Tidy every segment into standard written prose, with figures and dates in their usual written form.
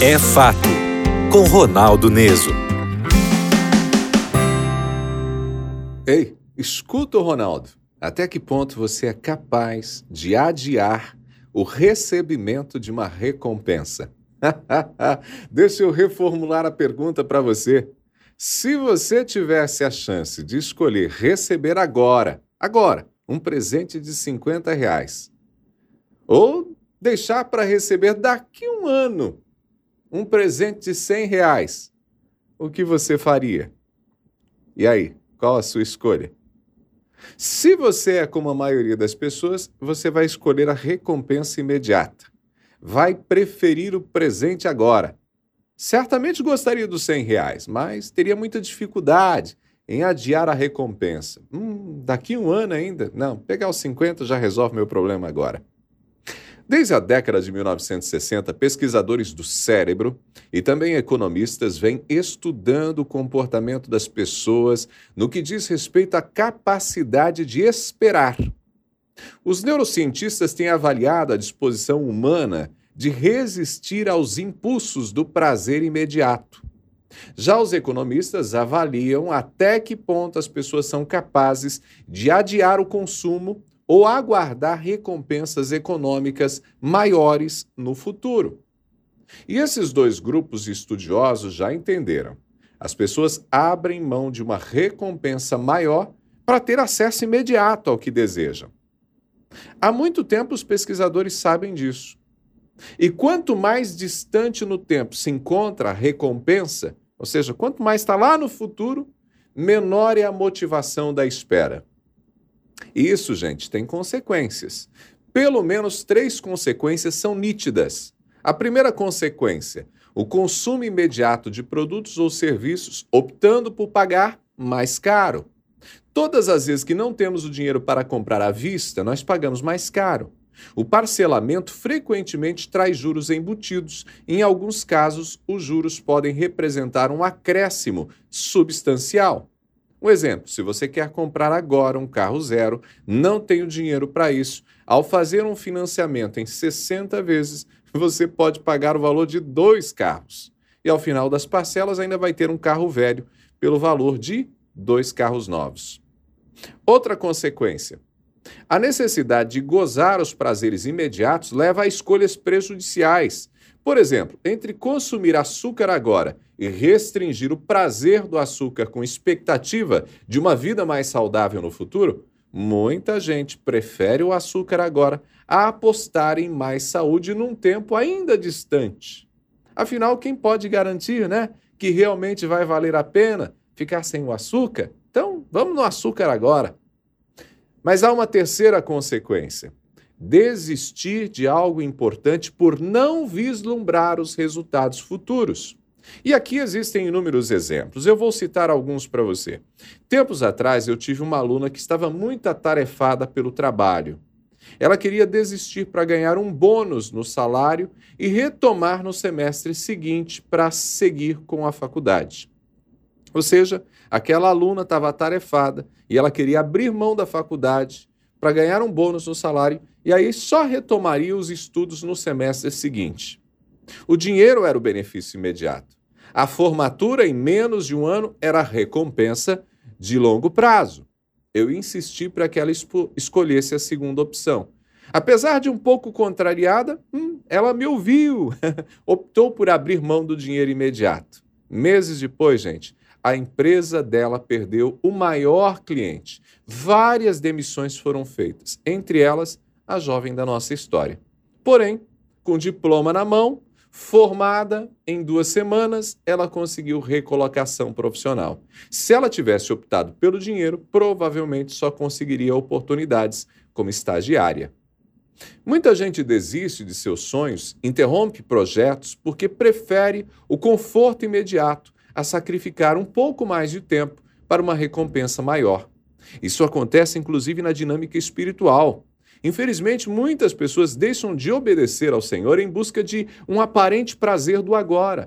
É Fato, com Ronaldo Neso. Ei, escuta o Ronaldo. Até que ponto você é capaz de adiar o recebimento de uma recompensa? Deixa eu reformular a pergunta para você. Se você tivesse a chance de escolher receber agora, um presente de R$ 50, ou deixar para receber daqui um ano um presente de R$ 100, o que você faria? E aí, qual a sua escolha? Se você é como a maioria das pessoas, você vai escolher a recompensa imediata. Vai preferir o presente agora. Certamente gostaria dos R$ 100, mas teria muita dificuldade em adiar a recompensa. Daqui um ano ainda? Não, pegar os 50 já resolve meu problema agora. Desde a década de 1960, pesquisadores do cérebro e também economistas vêm estudando o comportamento das pessoas no que diz respeito à capacidade de esperar. Os neurocientistas têm avaliado a disposição humana de resistir aos impulsos do prazer imediato. Já os economistas avaliam até que ponto as pessoas são capazes de adiar o consumo ou aguardar recompensas econômicas maiores no futuro. E esses dois grupos de estudiosos já entenderam. As pessoas abrem mão de uma recompensa maior para ter acesso imediato ao que desejam. Há muito tempo os pesquisadores sabem disso. E quanto mais distante no tempo se encontra a recompensa, ou seja, quanto mais está lá no futuro, menor é a motivação da espera. E isso, gente, tem consequências. Pelo menos 3 consequências são nítidas. A primeira consequência, o consumo imediato de produtos ou serviços, optando por pagar mais caro. Todas as vezes que não temos o dinheiro para comprar à vista, nós pagamos mais caro. O parcelamento frequentemente traz juros embutidos. Em alguns casos, os juros podem representar um acréscimo substancial. Um exemplo, se você quer comprar agora um carro zero, não tem o dinheiro para isso, ao fazer um financiamento em 60 vezes, você pode pagar o valor de 2 carros. E ao final das parcelas ainda vai ter um carro velho pelo valor de 2 carros novos. Outra consequência. A necessidade de gozar os prazeres imediatos leva a escolhas prejudiciais. Por exemplo, entre consumir açúcar agora e restringir o prazer do açúcar com expectativa de uma vida mais saudável no futuro, muita gente prefere o açúcar agora a apostar em mais saúde num tempo ainda distante. Afinal, quem pode garantir, que realmente vai valer a pena ficar sem o açúcar? Então, vamos no açúcar agora. Mas há uma terceira consequência. Desistir de algo importante por não vislumbrar os resultados futuros. E aqui existem inúmeros exemplos. Eu vou citar alguns para você. Tempos atrás, eu tive uma aluna que estava muito atarefada pelo trabalho. Ela queria desistir para ganhar um bônus no salário e retomar no semestre seguinte para seguir com a faculdade. Ou seja, aquela aluna estava atarefada e ela queria abrir mão da faculdade para ganhar um bônus no salário e aí só retomaria os estudos no semestre seguinte. O dinheiro era o benefício imediato. A formatura em menos de um ano era a recompensa de longo prazo. Eu insisti para que ela escolhesse a segunda opção. Apesar de um pouco contrariada, ela me ouviu. Optou por abrir mão do dinheiro imediato. Meses depois, gente, a empresa dela perdeu o maior cliente. Várias demissões foram feitas, entre elas a jovem da nossa história. Porém, com diploma na mão, formada em 2 semanas, ela conseguiu recolocação profissional. Se ela tivesse optado pelo dinheiro, provavelmente só conseguiria oportunidades como estagiária. Muita gente desiste de seus sonhos, interrompe projetos porque prefere o conforto imediato a sacrificar um pouco mais de tempo para uma recompensa maior. Isso acontece inclusive na dinâmica espiritual. Infelizmente, muitas pessoas deixam de obedecer ao Senhor em busca de um aparente prazer do agora.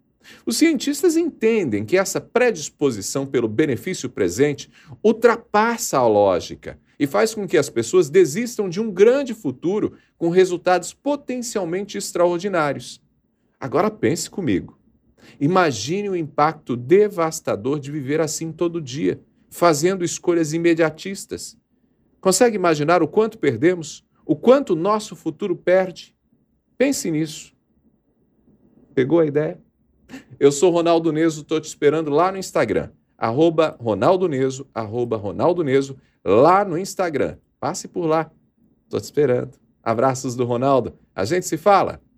Os cientistas entendem que essa predisposição pelo benefício presente ultrapassa a lógica e faz com que as pessoas desistam de um grande futuro com resultados potencialmente extraordinários. Agora pense comigo. Imagine o impacto devastador de viver assim todo dia, fazendo escolhas imediatistas. Consegue imaginar o quanto perdemos? O quanto o nosso futuro perde? Pense nisso. Pegou a ideia? Eu sou Ronaldo Neso, estou te esperando lá no Instagram. @Ronaldo Neso, @Ronaldo Neso, lá no Instagram. Passe por lá. Estou te esperando. Abraços do Ronaldo. A gente se fala.